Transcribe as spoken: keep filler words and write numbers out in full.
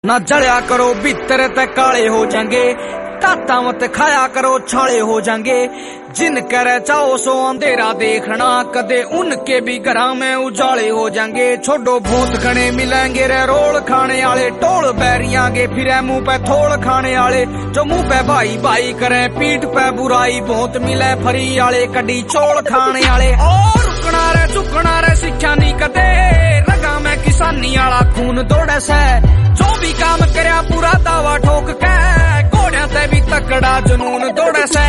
ना जलिया करो भीतर ते काले हो जाएंगे, ताता मत खाया करो छाले हो जाएंगे। जिन करे चाहो सो अंधेरा देखना, कदे उनके भी घरा में उजाले हो जाएंगे। छोड़ो भूत घने मिलेंगे रे रोल खाने आले, टोल बैरियां गे फिरे मुंह पे थोड़ खाने आले। जो मुंह पे भाई भाई करे पीठ पे बुराई, भूत मिले फरी आले कड़ी चोल खाने आले। और रुकना रे झुकना रे सिक्ख्या नहीं कदे, रगा में किसानी आला खून दौड़े से। जो भी काम करया पूरा दावा ठोक के, घोड़िया ते भी तकड़ा जुनून दौड़े से।